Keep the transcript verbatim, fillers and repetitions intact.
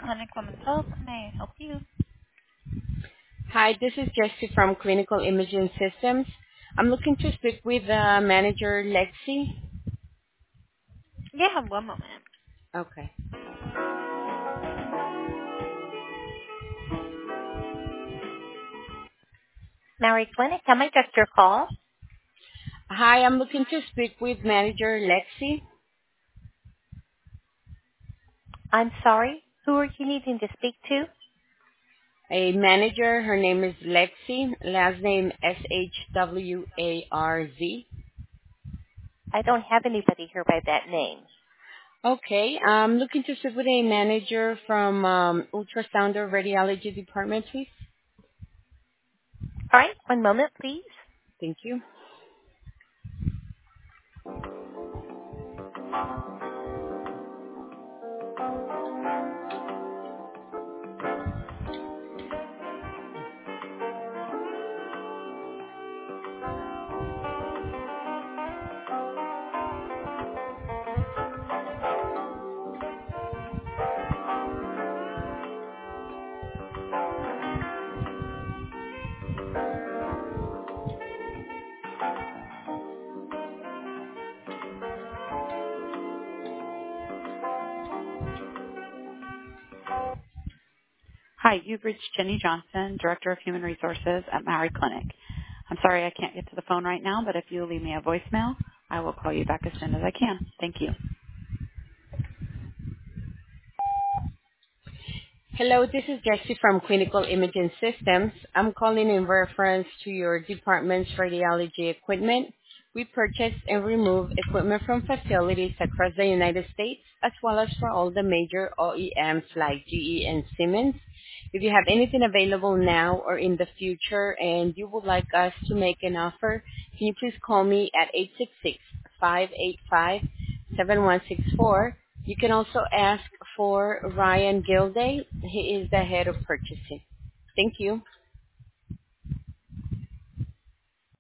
Clinic Women's Health. May I help you? Hi, this is Jessie from Clinical Imaging Systems. I'm looking to speak with uh, manager Lexi. Yeah, one moment. Okay. Mary Clinic, can I direct your call? Hi, I'm looking to speak with manager Lexi. I'm sorry. Who are you needing to speak to? A manager, her name is Lexi, last name S H W A R Z. I don't have anybody here by that name. Okay, I'm looking to speak with a manager from um, ultrasound or radiology department, please. All right, one moment, please. Thank you. Hi, you've reached Jenny Johnson, Director of Human Resources at Maori Clinic. I'm sorry I can't get to the phone right now, but if you'll leave me a voicemail, I will call you back as soon as I can. Thank you. Hello, this is Jessie from Clinical Imaging Systems. I'm calling in reference to your department's radiology equipment. We purchase and remove equipment from facilities across the United States, as well as for all the major O E Ms like G E and Siemens. If you have anything available now or in the future and you would like us to make an offer, can you please call me at eight six six, five eight five, seven one six four. You can also ask for Ryan Gilday. He is the head of purchasing. Thank you.